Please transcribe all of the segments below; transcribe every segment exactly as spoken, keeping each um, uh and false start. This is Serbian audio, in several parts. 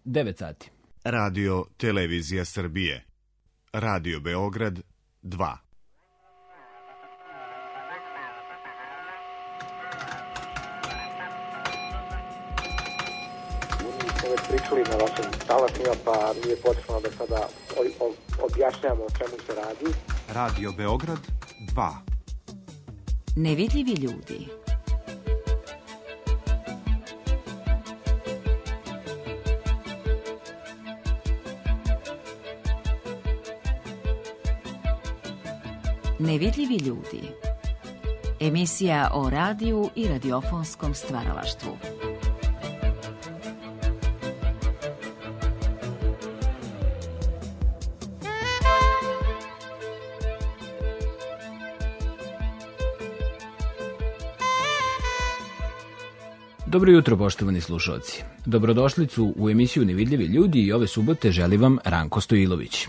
devet sati. Radio Televizija Srbije. Radio Beograd dva. Već pričali na vašim talasima, pa nije potrebno da sada objašnjamo o čemu se radi. Radio Beograd dva. Nevidljivi ljudi. Nevidljivi ljudi. Emisija o radiju i radiofonskom stvaralaštvu. Dobro jutro, poštovani slušalci. Dobrodošlicu u emisiju Nevidljivi ljudi i ove subote želi vam Ranko Stojilović.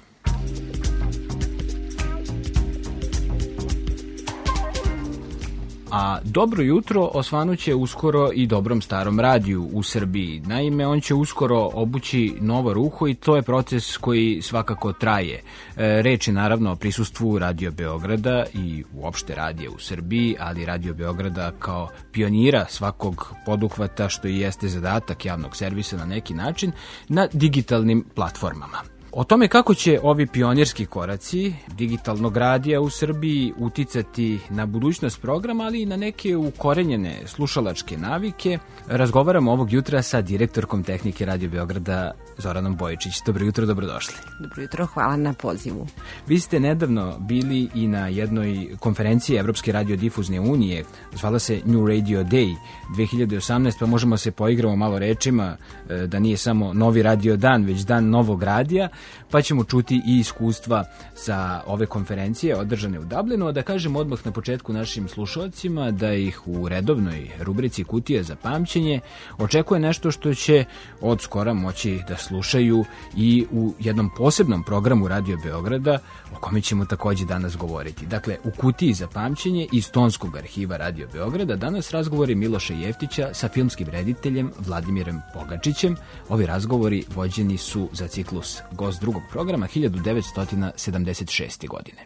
A dobro jutro osvanuće uskoro i dobrom starom radiju u Srbiji. Naime, on će uskoro obući novo ruho i to je proces koji svakako traje. E, reč je naravno o prisustvu Radio Beograda i uopšte radija u Srbiji, ali Radio Beograda kao pionira svakog poduhvata, što i jeste zadatak javnog servisa na neki način, na digitalnim platformama. O tome kako će ovi pionirski koraci digitalnog radija u Srbiji uticati na budućnost programa, ali i na neke ukorenjene slušalačke navike, razgovaramo ovog jutra sa direktorkom tehnike Radio Beograda Zoranom Bojičić. Dobro jutro, dobrodošli. Dobro jutro, hvala na pozivu. Vi ste nedavno bili i na jednoj konferenciji Evropske radiodifuzne unije, zvala se New Radio Day dve hiljade osamnaeste, pa možemo se poigramo malo rečima da nije samo novi radio dan, već dan novog radija, pa ćemo čuti i iskustva sa ove konferencije održane u Dublinu, a da kažem odmah na početku našim slušalcima da ih u redovnoj rubrici Kutija za pamćenje očekuje nešto što će od skora moći da slušaju i u jednom posebnom programu Radio Beograda, o kome ćemo takođe danas govoriti. Dakle, u Kutiji za pamćenje iz tonskog arhiva Radio Beograda danas razgovori Miloša Jeftića sa filmskim rediteljem Vladimirem Pogačićem. Ovi razgovori vođeni su za ciklus Gost drugog programa hiljadu devetsto sedamdeset šeste. godine.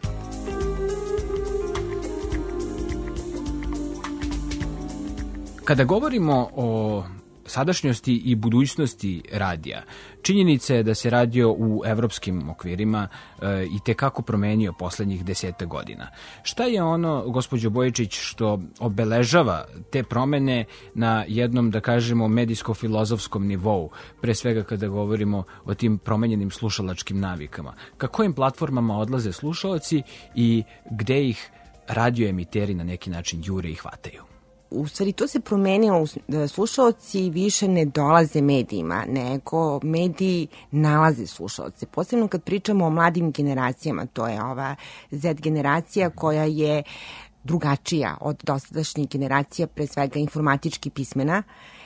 Kada govorimo o sadašnjosti i budućnosti radija, činjenica je da se radio u evropskim okvirima e, i tekako promenio poslednjih deseta godina. Šta je ono, gospođo Bojičić, što obeležava te promene na jednom, da kažemo, medijsko-filozofskom nivou, pre svega kada govorimo o tim promenjenim slušalačkim navikama? Ka kojim platformama odlaze slušalci i gde ih radioemiteri na neki način jure i hvataju? U stvari to se promenilo, slušalci više ne dolaze medijima, nego mediji nalaze slušalce. Posebno kad pričamo o mladim generacijama, to je ova Z generacija koja je drugačija od dosadašnjih generacija, pre svega informatički pismena.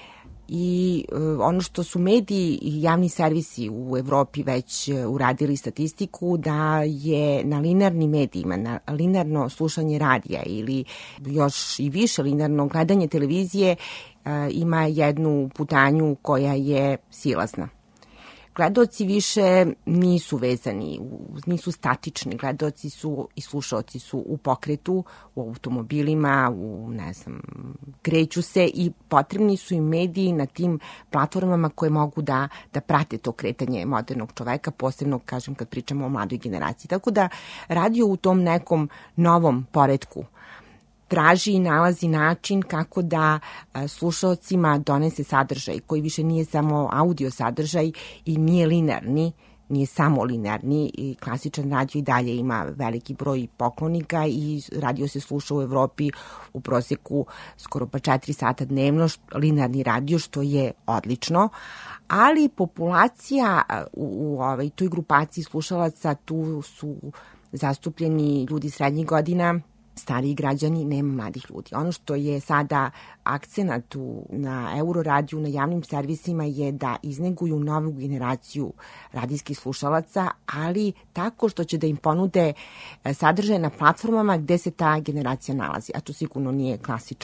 I ono što su mediji i javni servisi u Evropi već uradili statistiku, da je na linearnim medijima, na linearno slušanje radija ili još i više linearno gledanje televizije ima jednu putanju koja je silazna. Gledaoci više nisu vezani, nisu statični, gledaoci su i slušaoci su u pokretu, u automobilima, u, ne znam, kreću se i potrebni su im mediji na tim platformama koje mogu da, da prate to kretanje modernog čoveka, posebno, kažem, kad pričamo o mladoj generaciji. Tako da radio u tom nekom novom poretku traži i nalazi način kako da slušaocima donese sadržaj koji više nije samo audio sadržaj i nije linearni, nije samo linearni i klasičan radio i dalje ima veliki broj poklonika i radio se sluša u Evropi u proseku skoro pa četiri sata dnevno, linearni radio, što je odlično, ali populacija u, u ovaj, toj grupaciji slušalaca, tu su zastupljeni ljudi srednjih godina, stariji građani, nema mladih ljudi. Ono što je sada akcenat na Euroradiju, na javnim servisima je da izneguju novu generaciju radijskih slušalaca, ali tako što će da im ponude sadržaje na platformama gde se ta generacija nalazi, a to sigurno nije klasičan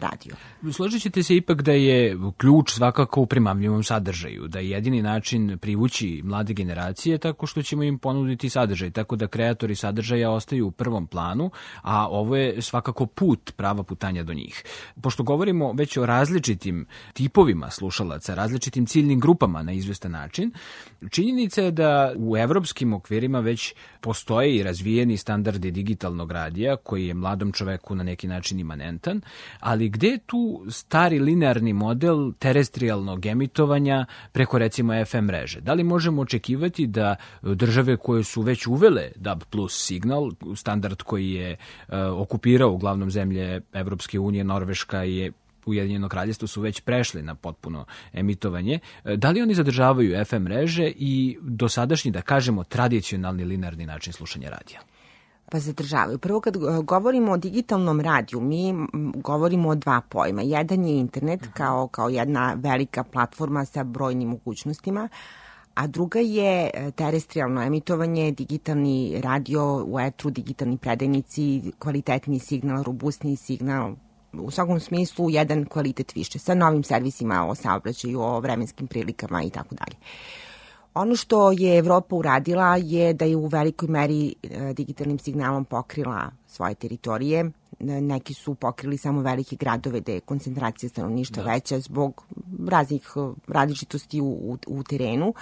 radio. Složit ćete se ipak da je ključ svakako u primamljivom sadržaju, da je jedini način privući mlade generacije tako što ćemo im ponuditi sadržaj, tako da kreatori sadržaja ostaju u prvom planu, a ovo je svakako put, prava putanja do njih. Pošto govorimo već o različitim tipovima slušalaca, različitim ciljnim grupama na izvestan način, činjenica je da u evropskim okvirima već postoje i razvijeni standardi digitalnog radija koji je mladom čoveku na neki način imanentan, ali gde je tu stari linearni model terestrijalnog emitovanja preko recimo F M mreže? Da li možemo očekivati da države koje su već uvele D A B plus signal, standard koji je uh, okupirao uglavnom zemlje Evropske unije, Norveška je Ujedinjeno kraljevstvo su već prešli na potpuno emitovanje. Da li oni zadržavaju F M mreže i dosadašnji, da kažemo, tradicionalni linearni način slušanja radija? Pa zadržavaju. Prvo kad govorimo o digitalnom radiju, mi govorimo o dva pojma. Jedan je internet kao, kao jedna velika platforma sa brojnim mogućnostima, a druga je terestrijalno emitovanje, digitalni radio u etru, digitalni predajnici, kvalitetni signal, robustni signal, u svakom smislu jedan kvalitet više, sa novim servisima o saobraćaju, o vremenskim prilikama i tako dalje. Ono što je Evropa uradila je da je u velikoj meri digitalnim signalom pokrila svoje teritorije. Neki su pokrili samo velike gradove gde je koncentracija stanovništva da. veća zbog raznih različitosti u, u, u terenu.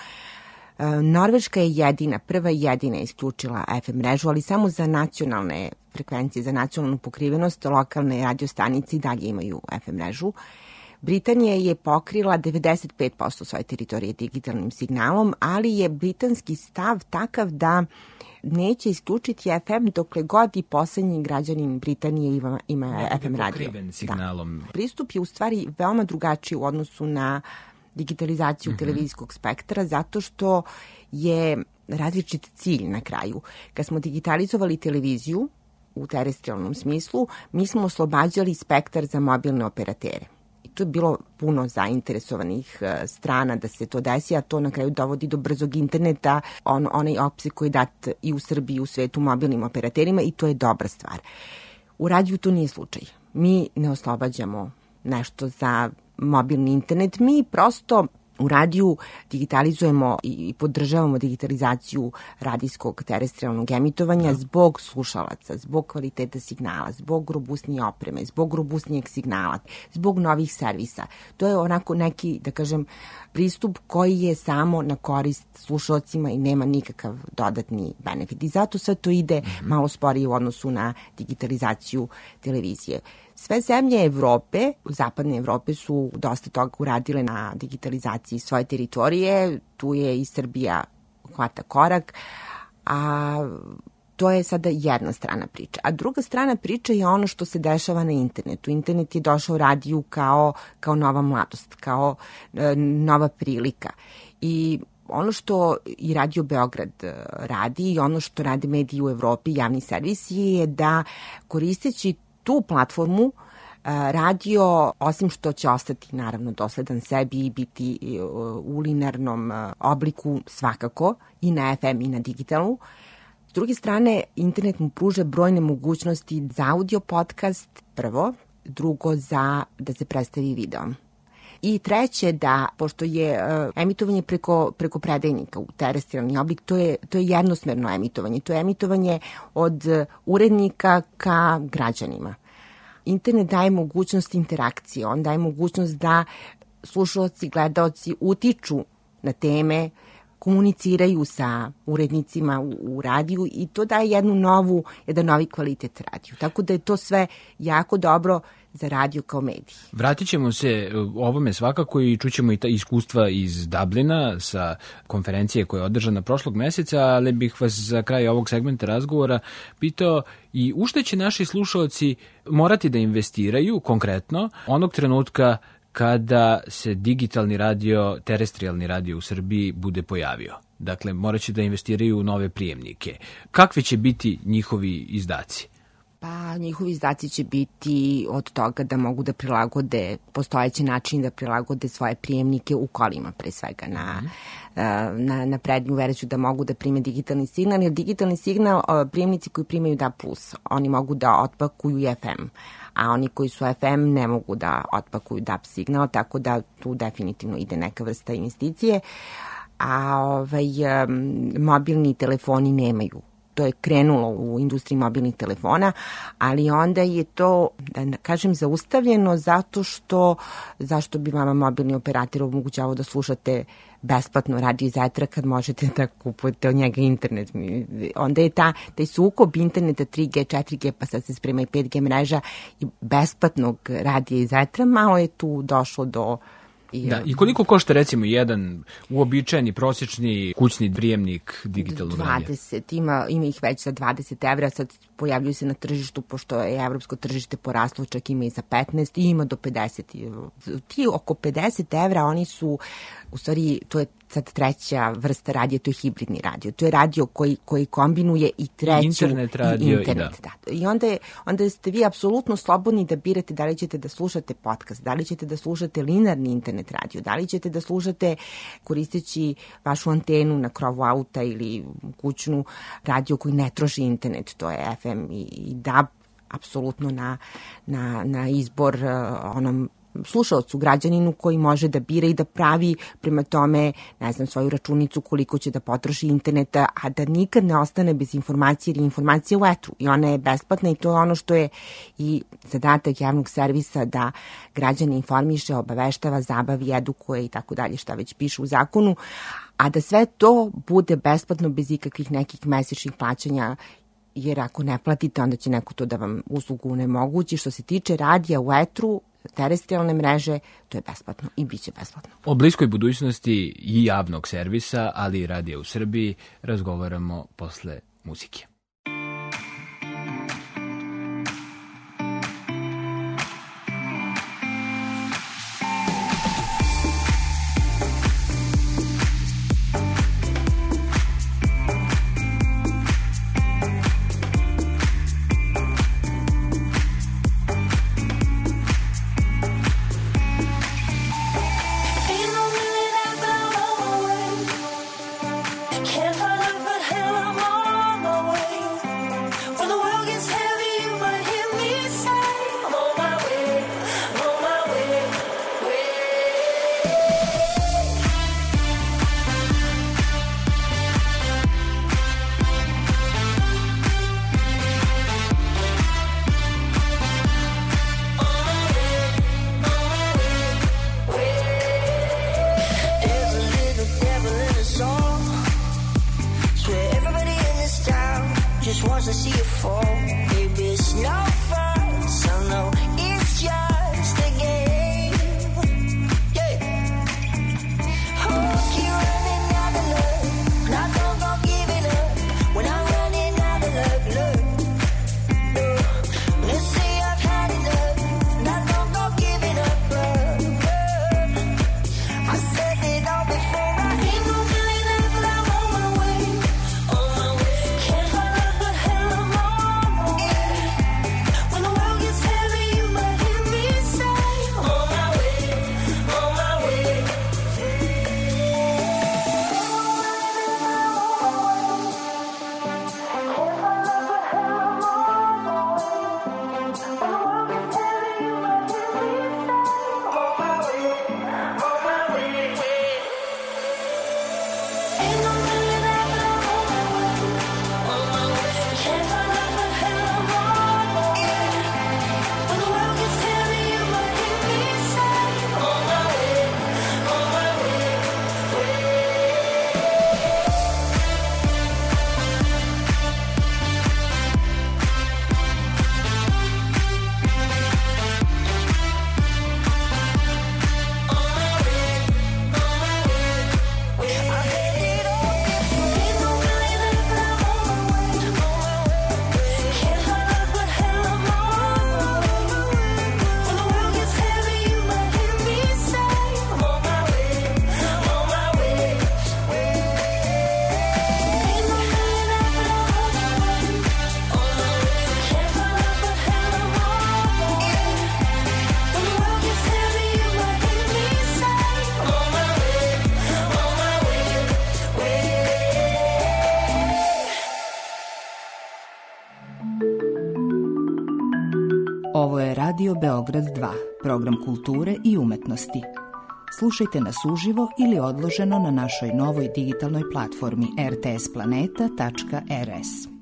Norveška je jedina, prva i jedina isključila F M mrežu, ali samo za nacionalne frekvencije, za nacionalnu pokrivenost, lokalne radiostanice i dalje imaju F M mrežu. Britanija je pokrila devedeset pet posto svoje teritorije digitalnim signalom, ali je britanski stav takav da neće isključiti F M dokle god i poslednji građanin Britanije ima, ima F M radio. Signalom. Da. Pristup je u stvari veoma drugačiji u odnosu na digitalizaciju mm-hmm. televizijskog spektra, zato što je različit cilj na kraju. Kad smo digitalizovali televiziju u terestrijalnom smislu, mi smo oslobađali spektar za mobilne operatere. I tu je bilo puno zainteresovanih strana da se to desi, a to na kraju dovodi do brzog interneta, on, onaj opseg koji je dat i u Srbiji i u svetu mobilnim operaterima, i to je dobra stvar. U radiju to nije slučaj. Mi ne oslobađamo nešto za mobilni internet, mi prosto u radiju digitalizujemo i podržavamo digitalizaciju radijskog terestrijalnog emitovanja zbog slušalaca, zbog kvaliteta signala, zbog robustnije opreme, zbog robustnijeg signala, zbog novih servisa. To je onako neki, da kažem, pristup koji je samo na korist slušalcima i nema nikakav dodatni benefit. I zato sve to ide malo sporije u odnosu na digitalizaciju televizije. Sve zemlje Evrope, zapadne Evrope, su dosta toga uradile na digitalizaciji svoje teritorije. Tu je i Srbija hvata korak, a to je sada jedna strana priča. A druga strana priča je ono što se dešava na internetu. Internet je došao radiju kao, kao nova mladost, kao e, nova prilika. I ono što i Radio Beograd radi i ono što rade mediji u Evropi, javni servisi, je da koristeći tu platformu radio, osim što će ostati naravno dosledan sebi i biti u linearnom obliku svakako i na F M i na digitalu, s druge strane internet mu pruža brojne mogućnosti za audio podcast prvo, drugo za da se predstavi videom. I treće, da, pošto je uh, emitovanje preko, preko predajnika u terestrijalni oblik, to je, to je jednosmerno emitovanje. To je emitovanje od uh, urednika ka građanima. Internet daje mogućnost interakcije, on daje mogućnost da slušalci, gledaoci utiču na teme, komuniciraju sa urednicima u, u radiju i to daje jednu novu, jedan novi kvalitet radiju. Tako da je to sve jako dobro za radio kao medij. Vratit ćemo se ovome svakako i čućemo i ta iskustva iz Dublina sa konferencije koja je održana prošlog meseca, ali bih vas za kraj ovog segmenta razgovora pitao i u šta će naši slušalci morati da investiraju konkretno onog trenutka kada se digitalni radio, terestrijalni radio u Srbiji bude pojavio. Dakle, morat će da investiraju u nove prijemnike. Kakvi će biti njihovi izdaci? Pa njihovi izdaci će biti od toga da mogu da prilagode postojeći način, da prilagode svoje prijemnike u kolima, pre svega na, na, na prednju verziju, da mogu da prime digitalni signal, jer digitalni signal, prijemnici koji primaju D A B plus, oni mogu da otpakuju i F M, a oni koji su F M ne mogu da otpakuju D A B signal, tako da tu definitivno ide neka vrsta investicije, a ovaj, mobilni telefoni nemaju. To je krenulo u industriji mobilnih telefona, ali onda je to, da kažem, zaustavljeno zato što, zašto bi vama mobilni operator omogućavao da slušate besplatno radio iz etra kad možete da kupujete od njega internet. Onda je ta, taj sukob interneta tri G, četiri G, pa sad se sprema i pet G mreža i besplatnog radija iz etra, malo je tu došlo do... I, da, i koliko košta recimo jedan uobičajeni, prosječni kućni prijemnik digitalnog radija? dvadeset, ima, ima ih već za dvadeset evra, sad pojavljuju se na tržištu, pošto je evropsko tržište poraslo, čak ima i za petnaest i ima do pedeset. Ti oko pedeset evra, oni su, u stvari, to je sad treća vrsta radija, to je hibridni radio. To je radio koji, koji kombinuje i treću... Internet radio, i internet, i da. da. I onda, je, onda ste vi apsolutno slobodni da birate da li ćete da slušate podcast, da li ćete da slušate linearni internet radio, da li ćete da slušate koristeći vašu antenu na krovu auta ili kućnu radio koji ne troši internet, to je F M i, i D A B, apsolutno na, na, na izbor uh, onom slušaocu, građaninu koji može da bira i da pravi prema tome, ne znam, svoju računicu koliko će da potroši interneta, a da nikad ne ostane bez informacije, jer je informacija u etru i ona je besplatna i to je ono što je i zadatak javnog servisa, da građane informiše, obaveštava, zabavi, edukuje i tako dalje, šta već piše u zakonu, a da sve to bude besplatno bez ikakvih nekih mesečnih plaćanja, jer ako ne platite, onda će neko to da vam uslugu onemogući. Što se tiče radija u etru, terestrijalne mreže, to je besplatno i bit će besplatno. O bliskoj budućnosti i javnog servisa, ali i radija u Srbiji, razgovaramo posle muzike. Radio Beograd dva, program kulture i umetnosti. Slušajte nas uživo ili odloženo na našoj novoj digitalnoj platformi r t s planeta tačka r s.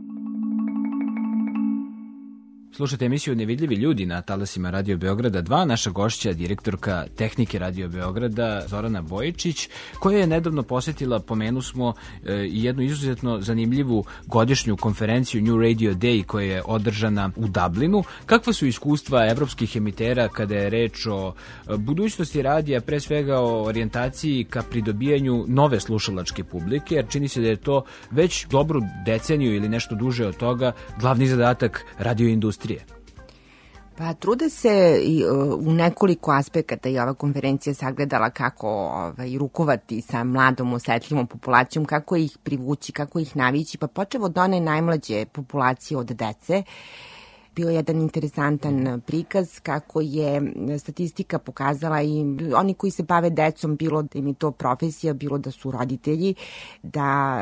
Slušajte emisiju Nevidljivi ljudi na talasima Radio Beograda dva. Naša gošća, direktorka tehnike Radio Beograda, Zorana Bojičić, koja je nedavno posetila, pomenu smo, i jednu izuzetno zanimljivu godišnju konferenciju New Radio Day koja je održana u Dublinu. Kakva su iskustva evropskih emitera kada je reč o budućnosti radija, pre svega o orijentaciji ka pridobijanju nove slušalačke publike, jer čini se da je to već dobru deceniju ili nešto duže od toga glavni zadatak radioindustrije? Pa trude se i, u nekoliko aspekata i ova konferencija sagledala kako ovaj, rukovati sa mladom, osetljivom populacijom, kako ih privući, kako ih navići, pa počev od one najmlađe populacije od dece. Bio je jedan interesantan prikaz kako je statistika pokazala i oni koji se bave decom, bilo da im je to profesija, bilo da su roditelji, da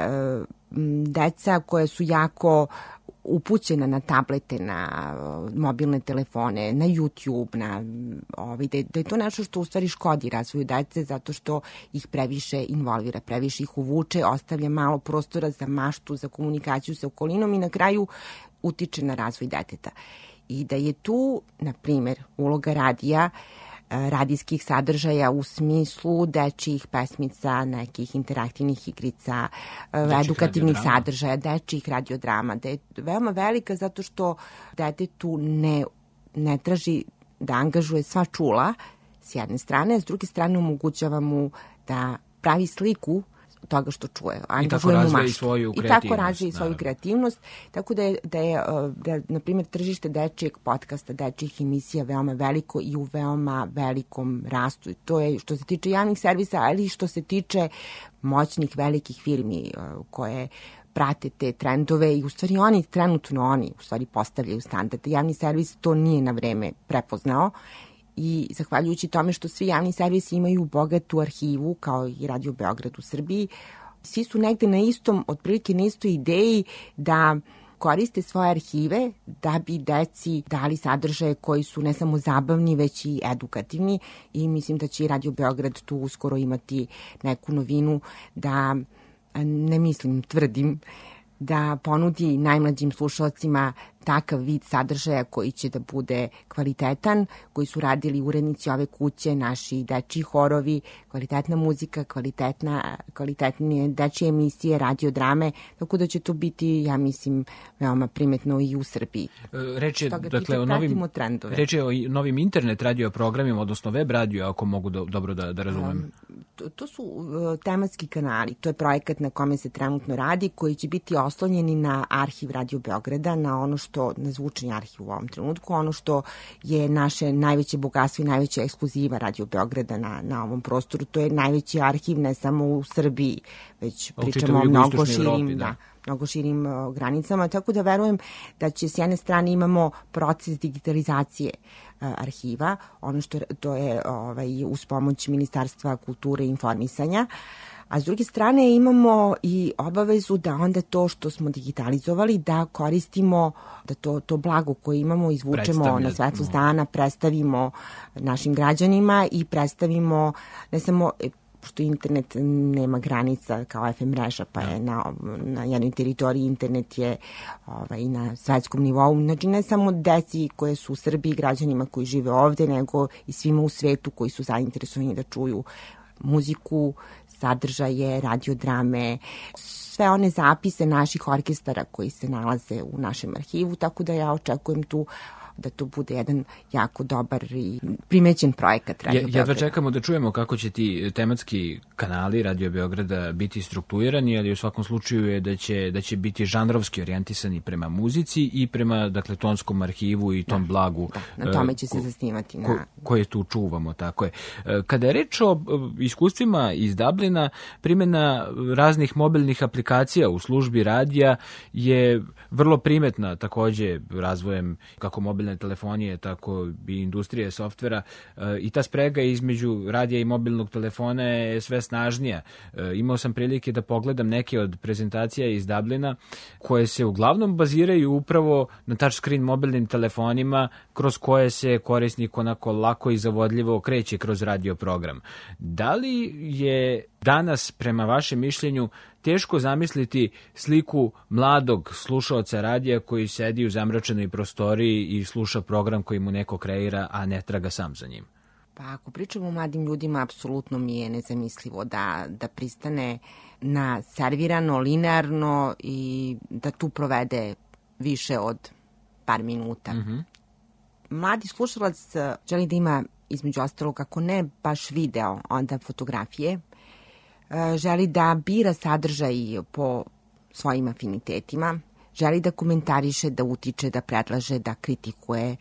deca koja su jako upućena na tablete, na mobilne telefone, na YouTube, na, ovaj, da, je, da je to nešto što u stvari škodi razvoju dece zato što ih previše involvira, previše ih uvuče, ostavlja malo prostora za maštu, za komunikaciju sa okolinom i na kraju utiče na razvoj deteta. I da je tu, na primer, uloga radija, radijskih sadržaja u smislu dečijih pesmica, nekih interaktivnih igrica, dečijih edukativnih radiodrama. sadržaja, dečijih radiodrama, da je veoma velika zato što detetu ne, ne traži da angažuje sva čula s jedne strane, a s druge strane omogućava mu da pravi sliku toga što čuje. I tako razvije i svoju kreativnost. I tako razvije i svoju kreativnost. Tako da je, da je, da, na primjer, tržište dečijeg podcasta, dečijih emisija veoma veliko i u veoma velikom rastu. I to je što se tiče javnih servisa, ali i što se tiče moćnih velikih firmi koje prate te trendove i u stvari oni, trenutno oni, u stvari postavljaju standarde. Javni servis to nije na vreme prepoznao. I zahvaljujući tome što svi javni servisi imaju bogatu arhivu, kao i Radio Beograd u Srbiji, svi su negde na istom, otprilike na istoj ideji da koriste svoje arhive da bi deci dali sadržaje koji su ne samo zabavni, već i edukativni i mislim da će i Radio Beograd tu uskoro imati neku novinu da, ne mislim, tvrdim, da ponudi najmlađim slušalcima takav vid sadržaja koji će da bude kvalitetan, koji su radili urednici ove kuće, naši dečiji horovi, kvalitetna muzika, kvalitetna, kvalitetne dečije emisije, radiodrame, tako da će to biti, ja mislim, veoma primetno i u Srbiji. Reč je, dakle, o novim, reč je o novim internet radio programima, odnosno web radio, ako mogu do, dobro da, da razumem. Um, to, to su uh, tematski kanali, to je projekat na kome se trenutno radi, koji će biti oslonjeni na arhiv Radio Beograda, na ono što to na zvučni arhiv u ovom trenutku, ono što je naše najveće bogatstvo i najveća ekskluziva Radio Beograda na, na ovom prostoru, to je najveći arhiv ne samo u Srbiji, već pričamo o mnogo širim, Evropi, da. Da, mnogo širim uh, granicama, tako da verujem da će s jedne strane imamo proces digitalizacije uh, arhiva, ono što to je ovaj, uz pomoć Ministarstva kulture i informisanja, a s druge strane imamo i obavezu da onda to što smo digitalizovali da koristimo, da to, to blago koje imamo izvučemo na svetlost dana, predstavimo našim građanima i predstavimo ne samo, pošto internet nema granica kao F M mreža, pa je na, na jednoj teritoriji internet je ovaj, na svetskom nivou. Znači ne samo deci koje su u Srbiji, građanima koji žive ovde, nego i svima u svetu koji su zainteresovani da čuju muziku, sadržaje, radiodrame, sve one zapise naših orkestara koji se nalaze u našem arhivu, tako da ja očekujem tu da to bude jedan jako dobar i primećen projekat Radio Beograda. Jedva čekamo da čujemo kako će ti tematski kanali Radio Beograda biti strukturirani, ali u svakom slučaju je da će, da će biti žanrovski orijentisani prema muzici i prema, dakle, tonskom arhivu i tom da, blagu. Da, na tome će se zasnivati. Na... Ko, koje tu čuvamo, tako je. Kada je reč o iskustvima iz Dublina, primjena raznih mobilnih aplikacija u službi radija je vrlo primetna, takođe razvojem kako mobilnih mobilne telefonije, tako i industrije softvera i ta sprega između radija i mobilnog telefona je sve snažnija. Imao sam prilike da pogledam neke od prezentacija iz Dublina koje se uglavnom baziraju upravo na touchscreen mobilnim telefonima kroz koje se korisnik onako lako i zavodljivo kreće kroz radio program. Da li je danas, prema vašem mišljenju, teško zamisliti sliku mladog slušaoca radija koji sedi u zamračenoj prostoriji i sluša program koji mu neko kreira, a ne traga sam za njim? Pa ako pričamo o mladim ljudima, apsolutno mi je nezamislivo da, da pristane na servirano, linearno i da tu provede više od par minuta. Mm-hmm. Mladi slušalac želi da ima, između ostalog, ako ne baš video, onda fotografije, želi da bira sadržaj po svojim afinitetima, želi da komentariše, da utiče, da predlaže, da kritikuje,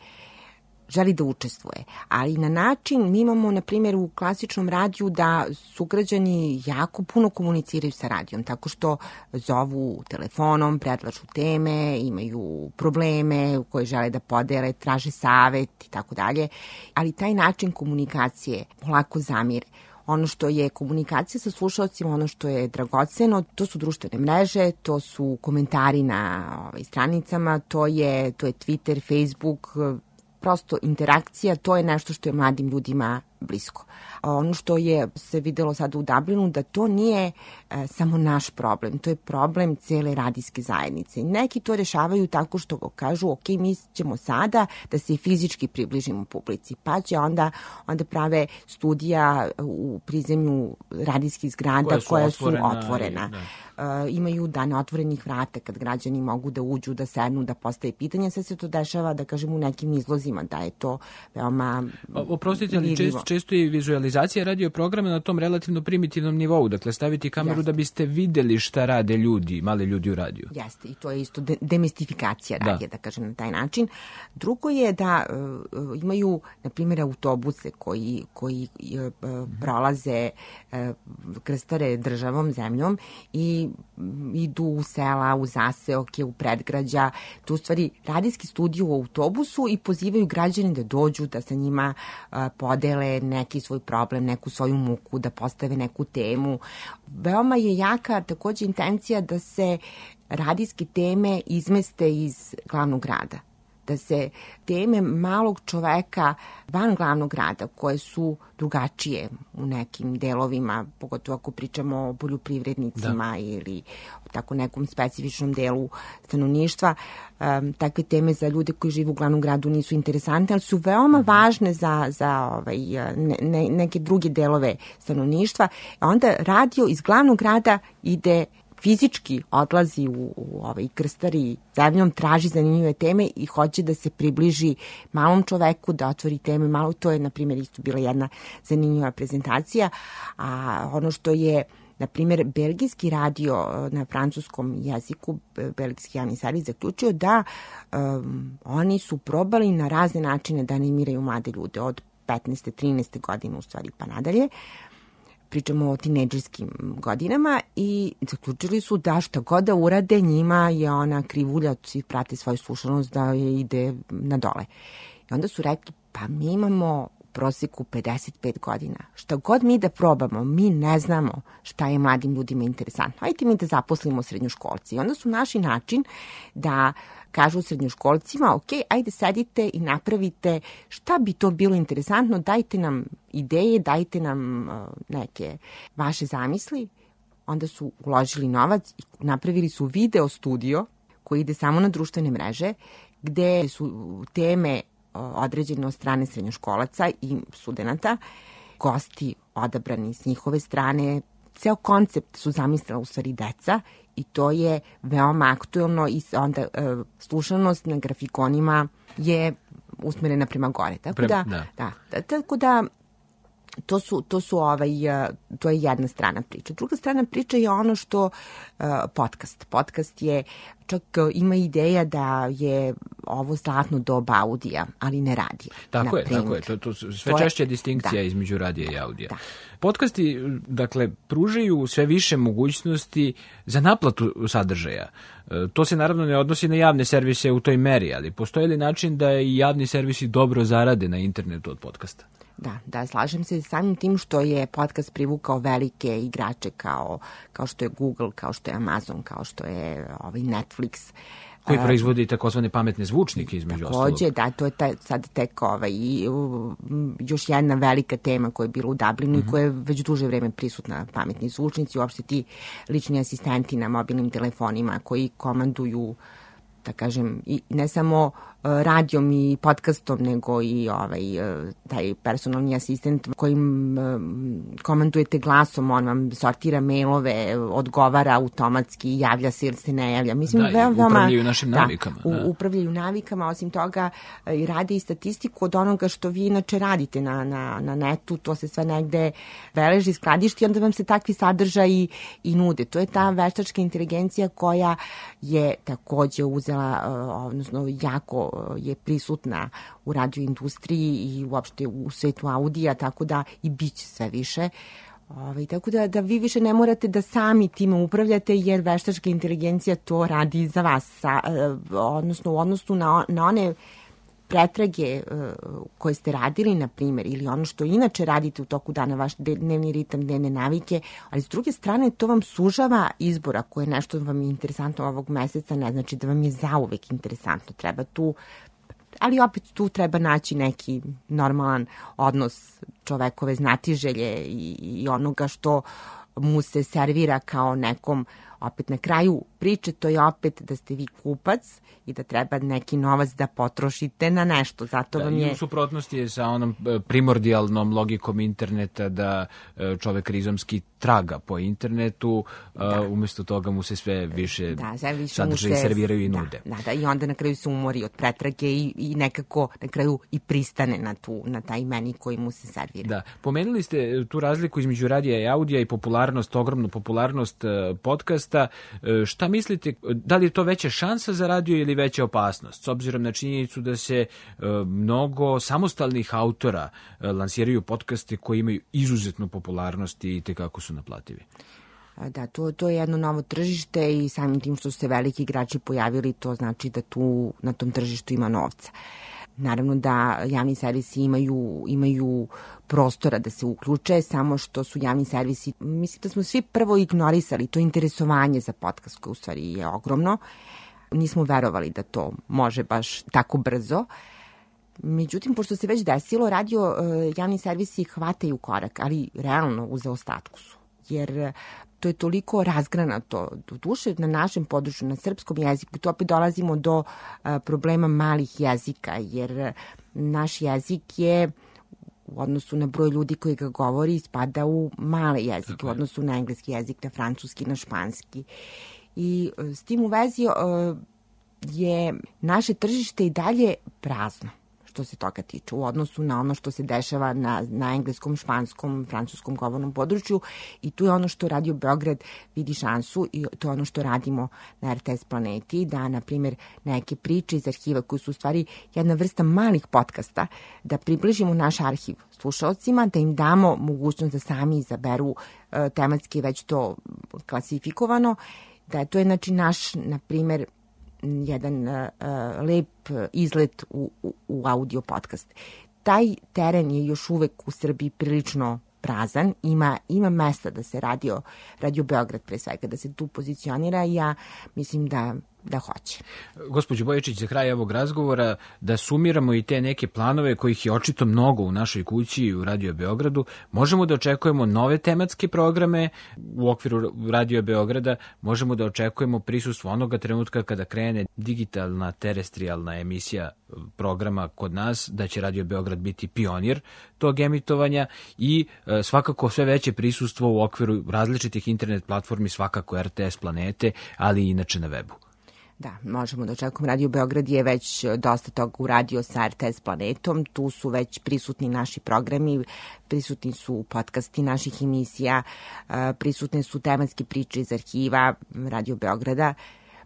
želi da učestvuje. Ali na način, mi imamo, na primjer, u klasičnom radiju da sugrađani jako puno komuniciraju sa radijom, tako što zovu telefonom, predlažu teme, imaju probleme koje žele da podele, traže savet i tako dalje. Ali taj način komunikacije polako zamire. Ono što je komunikacija sa slušalcima, ono što je dragoceno, to su društvene mreže, to su komentari na ovaj, stranicama, to je, to je Twitter, Facebook, prosto interakcija, to je nešto što je mladim ljudima blisko. Ono što je se videlo sada u Dublinu, da to nije e, samo naš problem, to je problem cele radijske zajednice. Neki to rešavaju tako što kažu, ok, mi ćemo sada da se fizički približimo publici, pa će onda, onda prave studija u prizemlju radijskih zgrada koja su, koja su otvorena. otvorena. E, imaju dane otvorenih vrata kad građani mogu da uđu, da sednu, da postave pitanja. Sve se to dešava, da kažem, u nekim izlozima, da je to veoma Oprostite, ali često, često je vizualizacija radio programa na tom relativno primitivnom nivou, dakle staviti kameru Jeste. Da biste videli šta rade ljudi, mali ljudi u radiju. Jeste, i to je isto de- demistifikacija radija, da. da kažem na taj način. Drugo je da uh, imaju, na primjer, autobuse koji, koji uh, prolaze, uh, krstare državom, zemljom i idu u sela, u zaseoke, u predgrađa. Tu u stvari radijski studio u autobusu i pozivaju građane da dođu, da sa njima uh, podele neki svoj problem, neku svoju muku, da postave neku temu. Veoma je jaka takođe intencija da se radijske teme izmeste iz glavnog grada. Da se teme malog čoveka van glavnog grada, koje su drugačije u nekim delovima, pogotovo ako pričamo o poljoprivrednicima da. ili o tako nekom specifičnom delu stanovništva, um, takve teme za ljude koji žive u glavnom gradu nisu interesantne, ali su veoma mm-hmm. važne za, za ovaj, ne, ne, neke druge delove stanovništva. Onda radio iz glavnog grada ide fizički odlazi u, u ovaj krstari zemljom, traži zanimljive teme i hoće da se približi malom čoveku, da otvori teme malo. To je, na primjer, isto bila jedna zanimljiva prezentacija. A ono što je, na primjer, belgijski radio na francuskom jeziku, belgijski javni servis, zaključio da um, oni su probali na razne načine da animiraju mlade ljude od petnaeste trinaeste godine u stvari pa nadalje. Pričamo o tinejdžerskim godinama i zaključili su da šta god da urade, njima je ona krivulja, svi prate svoju slušanost, da je ide na dole. I onda su rekli, pa mi imamo u proseku pedeset pet godina. Šta god mi da probamo, mi ne znamo šta je mladim ljudima interesantno. Hajde mi da zaposlimo srednjoškolci. I onda su naši način da kažu srednjoškolcima, ok, ajde sedite i napravite šta bi to bilo interesantno, dajte nam ideje, dajte nam uh, neke vaše zamisli. Onda su uložili novac i napravili su video studio koji ide samo na društvene mreže, gde su teme uh, određene od strane srednjoškolaca i studenata, gosti odabrani s njihove strane. Ceo koncept su zamislila u stvari deca i to je veoma aktuelno i onda e, slušanost na grafikonima je usmerena prema gore. Tako Pre, da, da. Da, da, tako da To su, to su ovaj, to je jedna strana priče. Druga strana priče je ono što uh, podcast. Podcast je, čak ima ideja da je ovo zlatno doba audija, ali ne radija. Tako je, tako je. To, to sve to češće je distinkcija da. između radija i audija. Da. Podcasti, dakle, pružaju sve više mogućnosti za naplatu sadržaja. To se naravno ne odnosi na javne servise u toj meri, ali postoji li način da i javni servisi dobro zarade na internetu od podcasta? Da, da, slažem se samim tim što je podcast privukao velike igrače kao, kao što je Google, kao što je Amazon, kao što je ovaj Netflix. Koji proizvodi takozvane pametne zvučnike između ostalog. Takođe, da, to je taj, sad tek ovaj, još jedna velika tema koja je bila u Dublinu mm-hmm. i koja je već duže vreme prisutna, pametni zvučnici, uopšte ti lični asistenti na mobilnim telefonima koji komanduju, da kažem, i ne samo radijom i podcastom, nego i ovaj, taj personalni asistent kojim komandujete glasom, on vam sortira mailove, odgovara automatski, javlja se ili se ne javlja. Mislim, da, veoma, i upravljaju našim da, navikama. Da. U, upravljaju navikama, osim toga i radi i statistiku od onoga što vi inače radite na, na, na netu, to se sve negde beleži, skladišti, onda vam se takvi sadržaji i nude. To je ta veštačka inteligencija koja je takođe uzela, odnosno jako je prisutna u radioindustriji i uopšte u svetu audija, tako da i bit će sve više. Ove, tako da, da vi više ne morate da sami time upravljate, jer veštačka inteligencija to radi za vas. Sa, odnosno u odnosu na, na one pretrage koje ste radili, na primjer, ili ono što inače radite u toku dana, vaš dnevni ritam, dnevne navike, ali s druge strane to vam sužava izbor. Ako je nešto vam je interesantno ovog meseca, ne znači da vam je zauvek interesantno. Treba tu, ali opet tu treba naći neki normalan odnos čovekove znatiželje i, i onoga što mu se servira kao nekom. Opet na kraju priče, to je opet da ste vi kupac i da treba neki novac da potrošite na nešto. Zato da, vam je... I u suprotnosti je sa onom primordijalnom logikom interneta da čovek rizomski traga po internetu, da. Umjesto toga mu se sve više, da, sve više sadržaji se... serviraju i nude. Da, da, i onda na kraju se umori od pretrage i, i nekako na kraju i pristane na, tu, na taj meni koji mu se servira. Da, pomenuli ste tu razliku između radija i audija i popularnost, ogromnu popularnost podcasta. Šta mislite, da li je to veća šansa za radio ili veća opasnost, s obzirom na činjenicu da se mnogo samostalnih autora lansiraju podcaste koji imaju izuzetnu popularnost i tekako su naplativi? Da, to, to je jedno novo tržište i samim tim što su se veliki igrači pojavili, to znači da tu na tom tržištu ima novca. Naravno da javni servisi imaju, imaju prostora da se uključe, samo što su javni servisi, mislim da smo svi prvo ignorisali to interesovanje za podcast koje u stvari je ogromno. Nismo verovali da to može baš tako brzo. Međutim, pošto se već desilo, radio javni servisi hvataju korak, ali realno u zaostatku su. Jer to je toliko razgranato, do duše na našem području, na srpskom jeziku, to opet dolazimo do a, problema malih jezika, jer naš jezik je u odnosu na broj ljudi koji ga govori spada u male jezike, u odnosu na engleski jezik, na francuski, na španski. I s tim u vezi a, je naše tržište i dalje prazno što se toga tiče, u odnosu na ono što se dešava na, na engleskom, španskom, francuskom govornom području, i tu je ono što Radio Beograd vidi šansu i to je ono što radimo na R T S Planeti, da, na primjer, neke priče iz arhiva koji su u stvari jedna vrsta malih podcasta, da približimo naš arhiv slušalcima, da im damo mogućnost da sami izaberu uh, tematski već to klasifikovano, da je to je znači naš, na primjer, jedan uh, lep izlet u, u, u audio podcast. Taj teren je još uvek u Srbiji prilično prazan, ima, ima mesta da se radio, Radio Beograd pre svega, da se tu pozicionira i ja mislim da da hoće. Gospođo Bojačić, za kraj ovog razgovora da sumiramo i te neke planove kojih je očito mnogo u našoj kući i u Radio Beogradu. Možemo da očekujemo nove tematske programe u okviru Radio Beograda, možemo da očekujemo prisustvo onoga trenutka kada krene digitalna terestrijalna emisija programa kod nas, da će Radio Beograd biti pionir tog emitovanja i e, svakako sve veće prisustvo u okviru različitih internet platformi, svakako R T S Planete, ali i inače na webu. Da, možemo da očekujemo. Radio Beograd je već dosta toga uradio sa R T S Planetom. Tu su već prisutni naši programi, prisutni su podcasti naših emisija, prisutne su tematske priče iz arhiva Radio Beograda.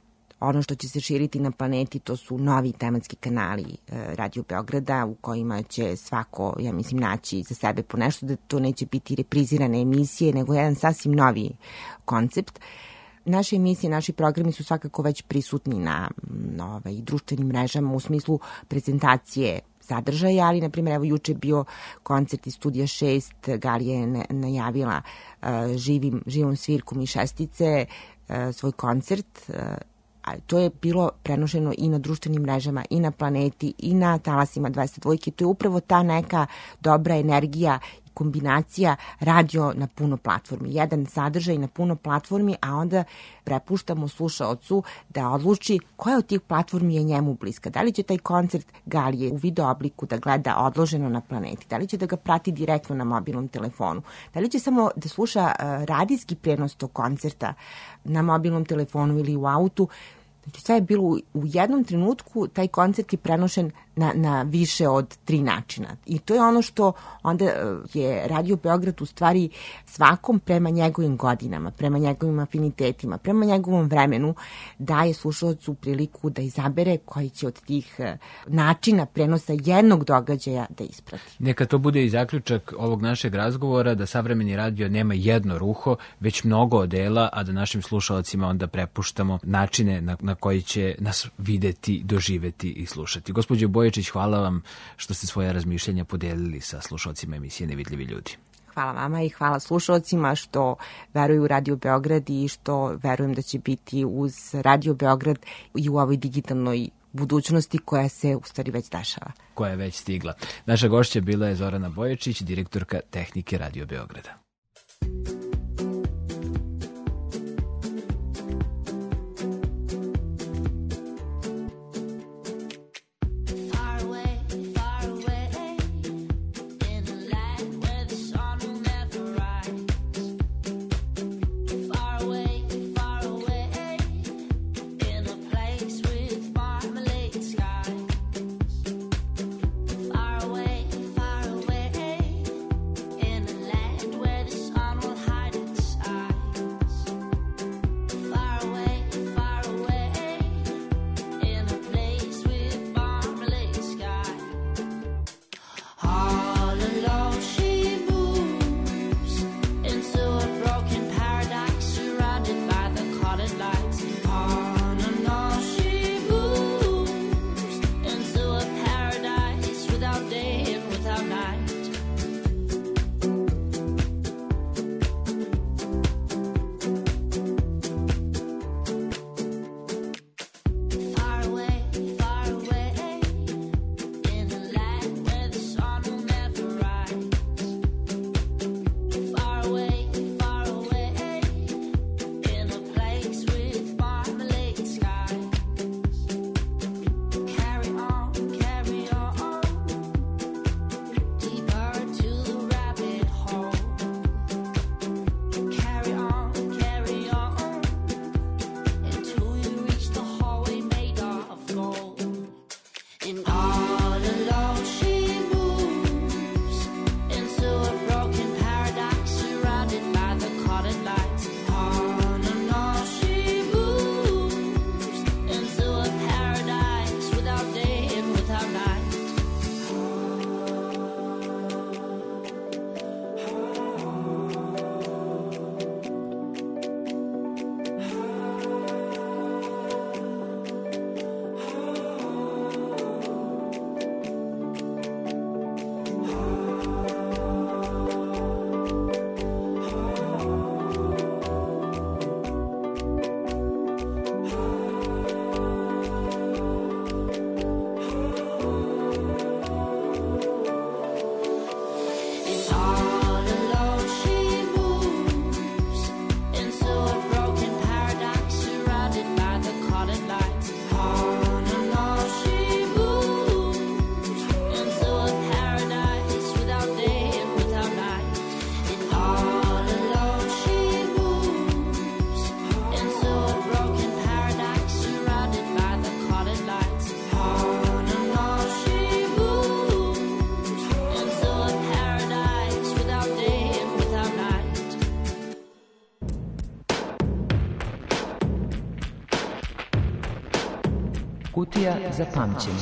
Ono što će se širiti na planeti, to su novi tematski kanali Radio Beograda u kojima će svako, ja mislim, naći za sebe po nešto, da to neće biti reprizirane emisije, nego jedan sasvim novi koncept. Naše emisije, naši programi su svakako već prisutni na, na ovaj, društvenim mrežama u smislu prezentacije sadržaja, ali, na primjer, evo juče je bio koncert iz Studija šest, Galija je najavila uh, živim, živom svirkom i šestice, uh, svoj koncert, uh, a to je bilo prenošeno i na društvenim mrežama, i na planeti, i na talasima dvesta dva. To je upravo ta neka dobra energija, kombinacija radio na puno platformi. Jedan sadržaj na puno platformi, a onda prepuštamo slušaocu da odluči koja od tih platformi je njemu bliska. Da li će taj koncert Galije u video obliku da gleda odloženo na planeti? Da li će da ga prati direktno na mobilnom telefonu? Da li će samo da sluša radijski prenos tog koncerta na mobilnom telefonu ili u autu? Znači, sve je bilo u jednom trenutku, taj koncert je prenošen na, na više od tri načina. I to je ono što onda je Radio Beograd u stvari svakom prema njegovim godinama, prema njegovim afinitetima, prema njegovom vremenu daje slušalcu priliku da izabere koji će od tih načina prenosa jednog događaja da isprati. Neka to bude i zaključak ovog našeg razgovora, da savremeni radio nema jedno ruho, već mnogo odela, a da našim slušalcima onda prepuštamo načine na, na koji će nas videti, doživeti i slušati. Gospođo Bojačić, hvala vam što ste svoje razmišljanja podelili sa slušalcima emisije Nevidljivi ljudi. Hvala vama i hvala slušalcima što veruju u Radio Beograd i što verujem da će biti uz Radio Beograd i u ovoj digitalnoj budućnosti koja se u stvari već dešava. Koja je već stigla. Naša gošća bila je Zorana Bojačić, direktorka tehnike Radio Beograda. Where Kutija za pamćenje.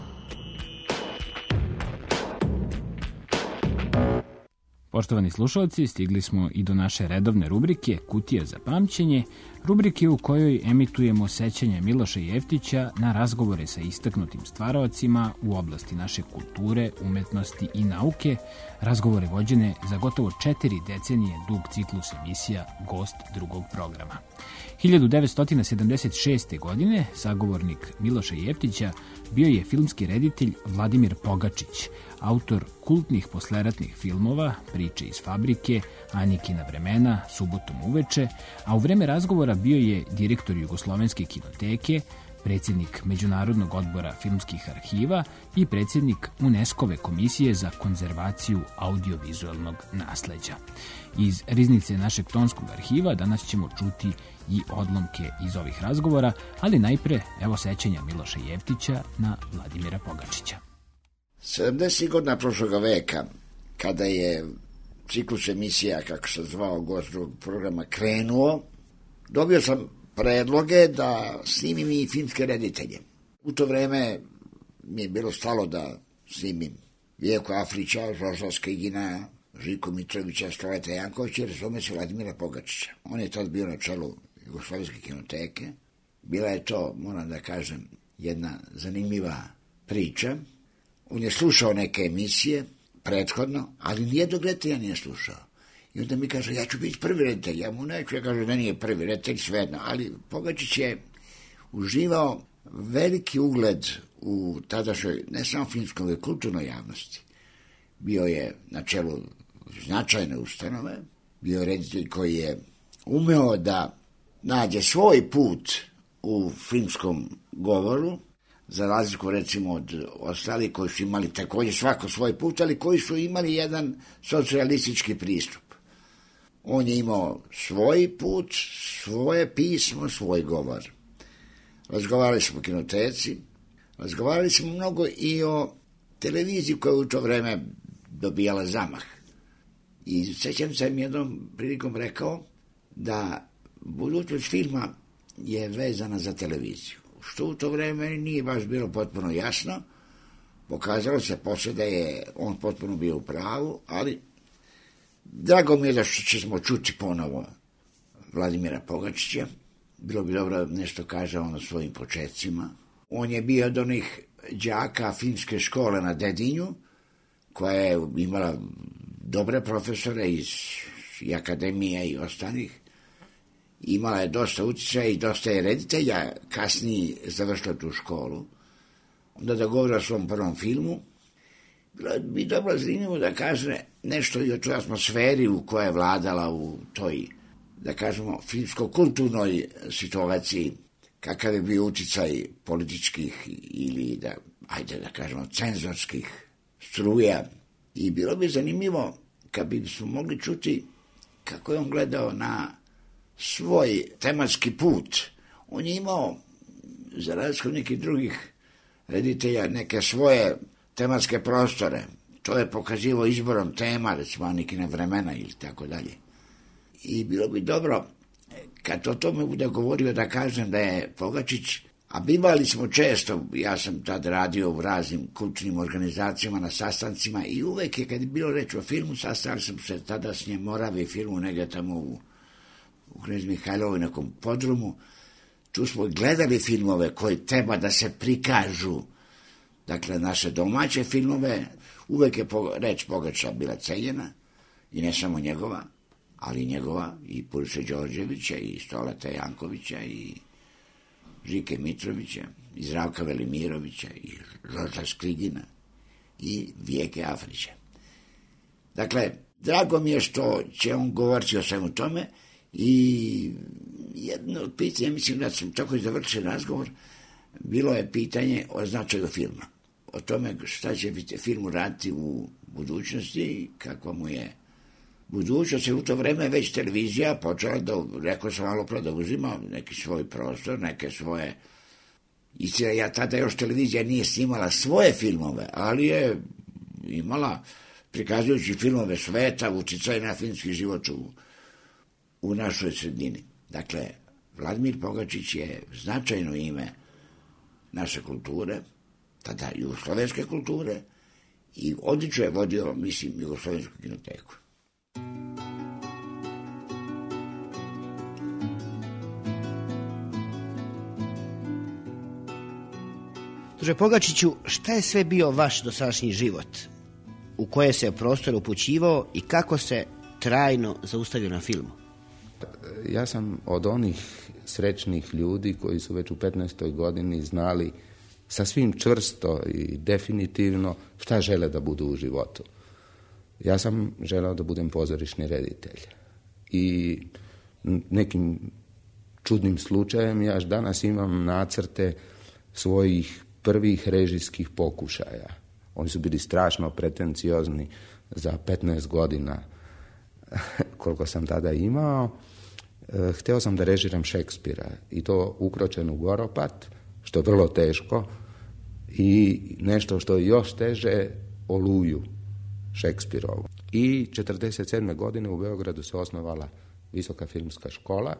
Poštovani slušalci, stigli smo i do naše redovne rubrike Kutija za pamćenje, rubrike u kojoj emitujemo sećanja Miloša Jeftića na razgovore sa istaknutim stvaraocima u oblasti naše kulture, umetnosti i nauke, razgovore vođene za gotovo četiri decenije dug ciklus emisija Gost drugog programa. hiljadu devetsto sedamdeset šeste. godine sagovornik Miloša Jeftića bio je filmski reditelj Vladimir Pogačić, autor kultnih posleratnih filmova Priče iz fabrike, Anjikina vremena, Subotom uveče, a u vreme razgovora bio je direktor Jugoslovenske kinoteke, predsjednik Međunarodnog odbora filmskih arhiva i predsjednik UNESCO-ve komisije za konzervaciju audiovizualnog nasleđa. Iz riznice našeg tonskog arhiva danas ćemo čuti i odlomke iz ovih razgovora, ali najpre evo sećanja Miloša Jeftića na Vladimira Pogačića. sedamdesetih godina prošloga veka, kada je ciklus emisija, kako se zvao, Gost drugog programa, krenuo, dobio sam predloge da snimim i filmske reditelje. U to vreme mi je bilo stalo da snimim Vijeko Afrića, Žorža Skrigina, Žiko Mitrovića, Stoleta Jankovića i razume se Vladimira Pogačića. On je tad bio na čelu Jugoslovenske kinoteke. Bila je to, moram da kažem, jedna zanimljiva priča. On je slušao neke emisije prethodno, ali nijednog reditelja nije slušao. I onda mi kaže, ja ću biti prvi reditelj. Ja mu neću, ja kažem da nije prvi reditelj, svejedno. Ali Pogačić je uživao veliki ugled u tadašnjoj, ne samo filmskoj, nego kulturnoj javnosti. Bio je na čelu značajne ustanove, bio je reditelj koji je umeo da nađe svoj put u filmskom govoru, za razliku recimo od ostalih koji su imali također svako svoj put, ali koji su imali jedan socijalistički pristup. On je imao svoj put, svoje pismo, svoj govor. Razgovarali smo o kinoteci, razgovarali smo mnogo i o televiziji koja je u to vreme dobijala zamah. I sećam se mi jednom prilikom rekao da budućnost filma je vezana za televiziju. Što u to vreme nije baš bilo potpuno jasno. Pokazalo se posle da je on potpuno bio u pravu, ali drago mi je da što ćemo čuti ponovo Vladimira Pogačića. Bilo bi dobro nešto kaže on o svojim početcima. On je bio od onih đaka filmske škole na Dedinju, koja je imala dobre profesore iz i akademije i ostalih. Imala je dosta utjecaja i dosta je reditelja, kasnije završila tu školu. Onda da govori o svom prvom filmu, bilo bi dobro zanimljivo da kaže nešto i o toj atmosferi u kojoj je vladala u toj, da kažemo, filmsko-kulturnoj situaciji, kakav je bio utjecaj političkih ili, da, ajde da kažemo, cenzorskih struja. I bilo bi zanimljivo kad bi smo mogli čuti kako je on gledao na svoj tematski put. On je imao, za razliku nekih drugih reditelja, neke svoje tematske prostore. To je pokazivao izborom tema, recimo Anjikina vremena ili tako dalje. I bilo bi dobro, kad o tome bude govorio, da kažem da je Pogačić, a bivali smo često, ja sam tad radio u raznim kulturnim organizacijama na sastancima i uvek je, kad je bilo reč o filmu, sastali sam se tadašnje Moravi filmu negdje tamo u u Knez Mihajlovoj nekom podrumu. Tu smo gledali filmove koji treba da se prikažu, dakle naše domaće filmove. Uvek je reč Pogačića bila cenjena i ne samo njegova, ali i njegova i Puriše Đorđevića i Stoleta Jankovića i Žike Mitrovića i Zdravka Velimirovića i Žorža Skrigina i Vijeke Afrića. Dakle, drago mi je što će on govoriti o svemu tome. I jedno od pitanja, mislim da sam tako i završio razgovor, bilo je pitanje o značaju filma. O tome šta će biti film uraditi u budućnosti, kakva mu je budućnost. I u to vreme već televizija počela da, rekao sam malo pre, da uzima neki svoj prostor, neke svoje... Istina, ja tada još televizija nije snimala svoje filmove, ali je imala, prikazujući filmove sveta, uticaj na filmski život u u našoj sredini. Dakle, Vladimir Pogačić je značajno ime naše kulture, tada jugoslovenske kulture, i odlično je vodio, mislim, Jugoslovensku kinoteku. Druže Pogačiću, šta je sve bio vaš dosadašnji život? U koje se prostor upućivao i kako se trajno zaustavio na filmu? Ja sam od onih srećnih ljudi koji su već u petnaestoj godini znali sasvim čvrsto i definitivno šta žele da budu u životu. Ja sam želeo da budem pozorišni reditelj. I nekim čudnim slučajem ja danas imam nacrte svojih prvih režijskih pokušaja. Oni su bili strašno pretenciozni za petnaest godina koliko sam tada imao. Hteo sam da režiram Šekspira i to ukročen u Goropat, što je vrlo teško, i nešto što je još teže, Oluju Šekspirovu. I četrdeset sedme godine u Beogradu se osnovala Visoka filmska škola.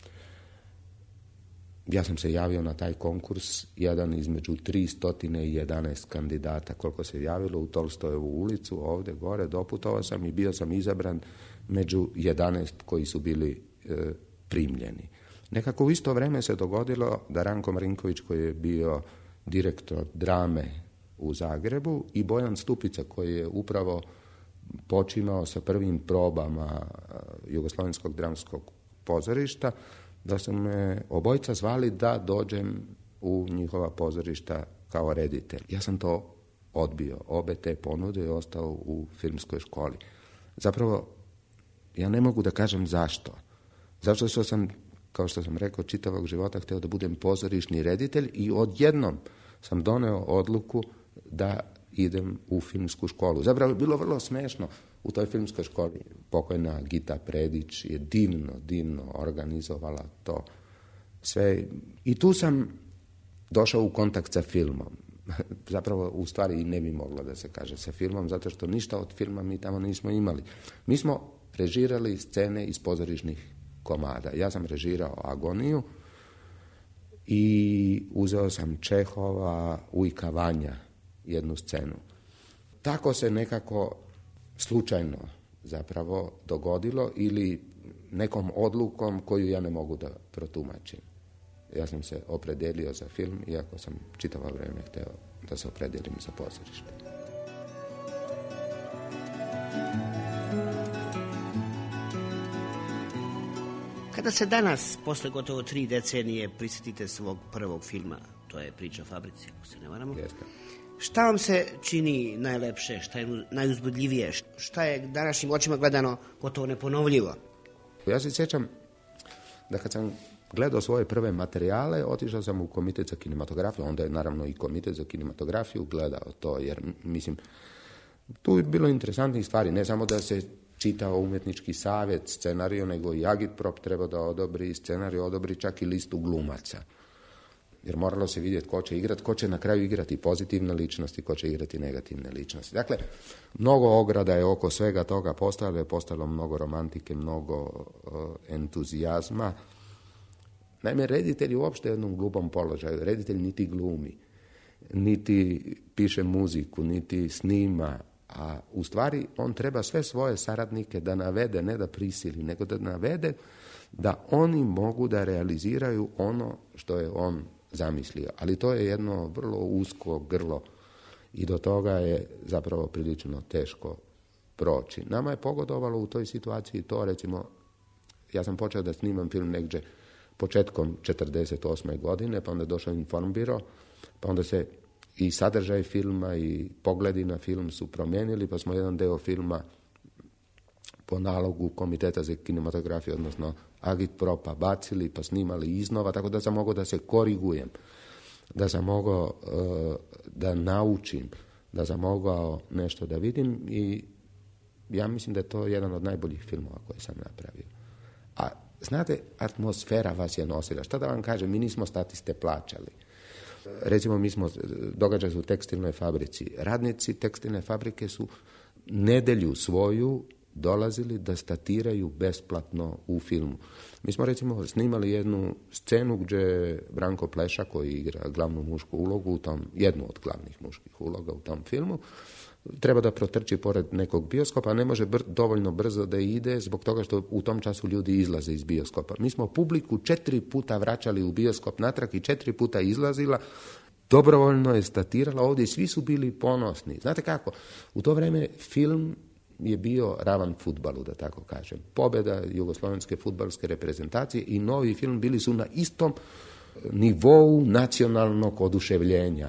Ja sam se javio na taj konkurs, jedan između tristo jedanaest kandidata koliko se javilo u Tolstojevu ulicu, ovdje gore, doputovao sam i bio sam izabran među jedanaest koji su bili e, primljeni. Nekako u isto vrijeme se dogodilo da Ranko Marinković, koji je bio direktor drame u Zagrebu, i Bojan Stupica, koji je upravo počinao sa prvim probama Jugoslovenskog dramskog pozorišta, da su me obojica zvali da dođem u njihova pozorišta kao reditelj. Ja sam to odbio, obe te ponude, i ostao u filmskoj školi. Zapravo, ja ne mogu da kažem zašto. Zašto što sam, kao što sam rekao, čitavog života htio da budem pozorišni reditelj, i odjednom sam doneo odluku da idem u filmsku školu. Zapravo je bilo vrlo smešno u toj filmskoj školi. Pokojna Gita Predić je divno, divno organizovala to sve. I tu sam došao u kontakt sa filmom. Zapravo, u stvari, i ne bi moglo da se kaže sa filmom, zato što ništa od filma mi tamo nismo imali. Mi smo režirali scene iz pozorišnih komada. Ja sam režirao Agoniju i uzeo sam Čehova Ujka Vanja, jednu scenu. Tako se nekako slučajno zapravo dogodilo, ili nekom odlukom koju ja ne mogu da protumačim. Ja sam se opredelio za film, iako sam čitavo vrijeme hteo da se opredelim za pozorište. Kada se danas, posle gotovo tri decenije, prisjetite svog prvog filma, to je Priča o fabrici, ako se ne varamo, Jeste. Šta vam se čini najlepše, šta je najuzbudljivije, šta je današnjim očima gledano gotovo neponovljivo? Ja se sjećam da kad sam gledao svoje prve materijale, otišao sam u komitet za kinematografiju, onda je naravno i komitet za kinematografiju gledao to, jer mislim, tu je bilo interesantnih stvari, ne samo da se čitao umjetnički savjet, scenariju, nego i agitprop treba da odobri scenariju, odobri čak i listu glumaca. Jer moralo se vidjeti ko će igrati, ko će na kraju igrati pozitivne ličnosti, ko će igrati negativne ličnosti. Dakle, mnogo ograda je oko svega toga postalo, je postalo mnogo romantike, mnogo uh, entuzijazma. Naime, reditelj je uopšte u jednom glupom položaju. Reditelj niti glumi, niti piše muziku, niti snima, a u stvari on treba sve svoje saradnike da navede, ne da prisili, nego da navede da oni mogu da realiziraju ono što je on zamislio. Ali to je jedno vrlo usko grlo i do toga je zapravo prilično teško proći. Nama je pogodovalo u toj situaciji to, recimo, ja sam počeo da snimam film negdje početkom četrdeset osme godine, pa onda je došao Informbiro, pa onda se i sadržaj filma i pogledi na film su promijenili, pa smo jedan deo filma po nalogu Komiteta za kinematografiju, odnosno Agitpropa, bacili pa snimali iznova, tako da sam mogao da se korigujem, da sam mogao uh, da naučim, da sam mogao nešto da vidim, i ja mislim da je to jedan od najboljih filmova koje sam napravio. A znate, atmosfera vas je nosila. Šta da vam kažem, mi nismo statiste plaćali. Recimo, mi smo, događaj se u tekstilnoj fabrici. Radnici tekstilne fabrike su nedelju svoju dolazili da statiraju besplatno u filmu. Mi smo recimo snimali jednu scenu gdje Branko Pleša, koji igra glavnu mušku ulogu u tom, jednu od glavnih muških uloga u tom filmu, treba da protrči pored nekog bioskopa, a ne može br- dovoljno brzo da ide zbog toga što u tom času ljudi izlaze iz bioskopa. Mi smo publiku četiri puta vraćali u bioskop natrag i četiri puta izlazila, dobrovoljno je statirala ovdje i svi su bili ponosni. Znate kako? U to vrijeme film je bio ravan fudbalu, da tako kažem. Pobjeda jugoslovenske fudbalske reprezentacije i novi film bili su na istom nivou nacionalnog oduševljenja.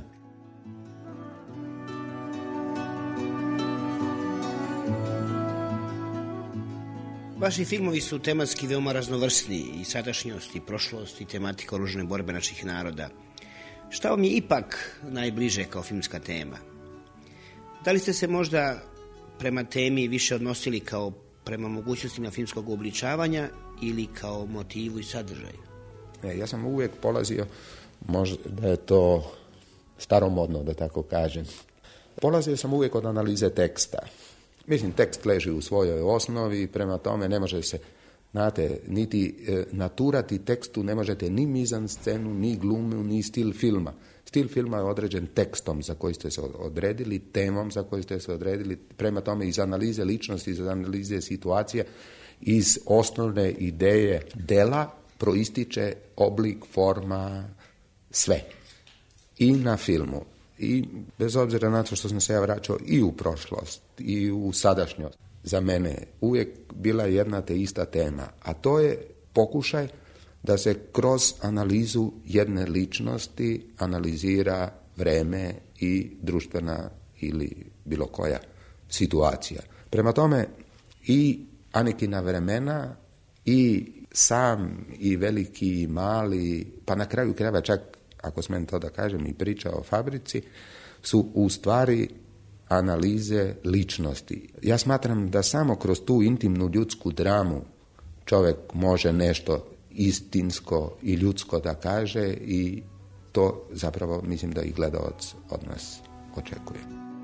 Vaši filmovi su tematski veoma raznovrsni, i sadašnjost, i prošlost, i tematika oružane borbe naših naroda. Šta vam je ipak najbliže kao filmska tema? Da li ste se možda prema temi više odnosili kao prema mogućnostima filmskog uobličavanja ili kao motivu i sadržaju? E, ja sam uvijek polazio, možda da je to staromodno, da tako kažem. Polazio sam uvijek od analize teksta. Mislim, tekst leži u svojoj osnovi, prema tome ne može se, znate, niti e, naturati tekstu, ne možete ni mizan scenu, ni glumu, ni stil filma. Stil filma je određen tekstom za koji ste se odredili, temom za koju ste se odredili, prema tome iz analize ličnosti, iz analize situacije, iz osnovne ideje dela proističe oblik, forma, sve. I na filmu. I bez obzira na to što sam se ja vraćao i u prošlost i u sadašnjost, za mene uvijek bila jedna te ista tema, a to je pokušaj da se kroz analizu jedne ličnosti analizira vreme i društvena ili bilo koja situacija. Prema tome i Anikina vremena i sam i veliki i mali, pa na kraju krajeva čak, ako smijem to da kažem, i priča o fabrici, su u stvari analize ličnosti. Ja smatram da samo kroz tu intimnu ljudsku dramu čovjek može nešto istinsko i ljudsko da kaže i to zapravo mislim da i gledalac od nas očekuje.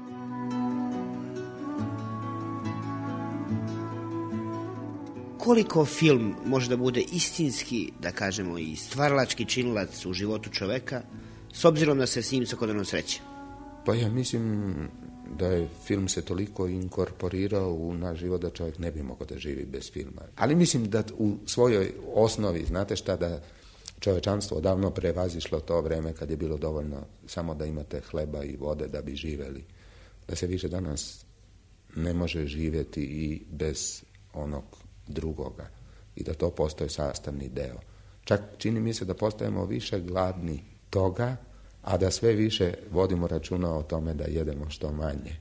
Koliko film može da bude istinski, da kažemo, i stvaralački činilac u životu čoveka, s obzirom da se s njim svakodnevno sreće? Pa ja mislim da je film se toliko inkorporirao u naš život da čovjek ne bi mogao da živi bez filma. Ali mislim da u svojoj osnovi, znate šta, da čovečanstvo odavno prevazišlo to vreme kad je bilo dovoljno samo da imate hleba i vode da bi živjeli. Da se više danas ne može živjeti i bez onog drugoga i da to postaje sastavni deo. Čak čini mi se da postajemo više gladni toga, a da sve više vodimo računa o tome da jedemo što manje.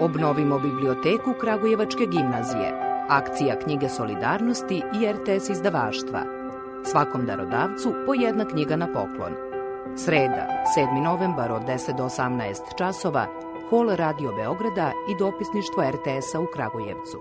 Obnovimo biblioteku Kragujevačke gimnazije. Akcija Knjige solidarnosti i er te es izdavaštva. Svakom darodavcu po jedna knjiga na poklon. Sreda, sedmi novembar od deset do osamnaest časova, hol Radio Beograda i dopisništvo er te es-a u Kragujevcu.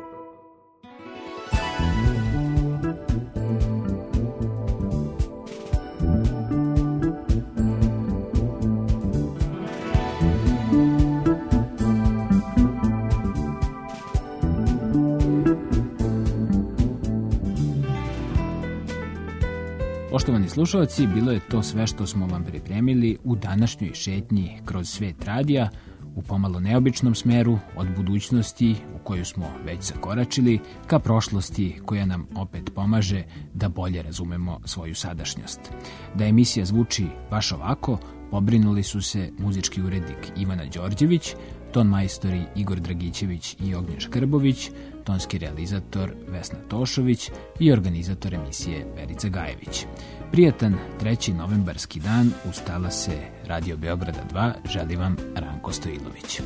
Poštovani slušalci, bilo je to sve što smo vam pripremili u današnjoj šetnji kroz svet radija, u pomalo neobičnom smeru od budućnosti u koju smo već zakoračili ka prošlosti koja nam opet pomaže da bolje razumemo svoju sadašnjost. Da emisija zvuči baš ovako, pobrinuli su se muzički urednik Ivana Đorđević, ton majstori Igor Dragićević i Ognjen Škrbović, tonski realizator Vesna Tošović i organizator emisije Verica Gajević. Prijatan treći novembarski dan uz talase Radio Beograda dva želi vam Ranko Stojilović.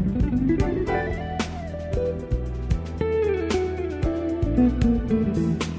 Thank you.